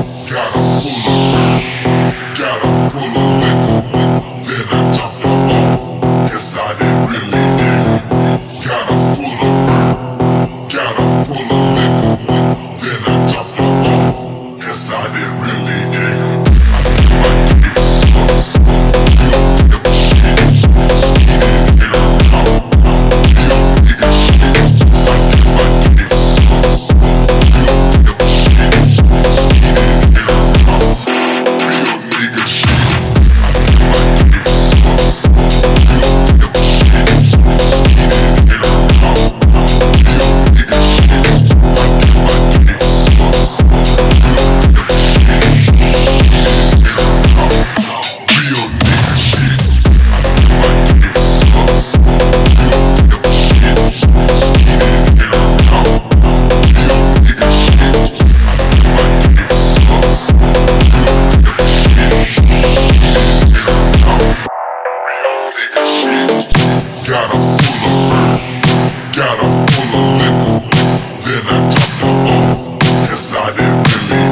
Got 'em full of, got 'em full of liquor. Then I dropped her off, guess I didn't really dig her. Got 'em full of, got 'em full of liquor. Then I dropped her off, guess I didn't really dig her. I get my dick sucked, real nigga shit, skeeted in her mouth. Real nigga shit, I get my dick sucked, real nigga shit, skeeted in her mouth. Real nigga shit. Got 'em full of liquor, then I dropped her off, 'cause I didn't really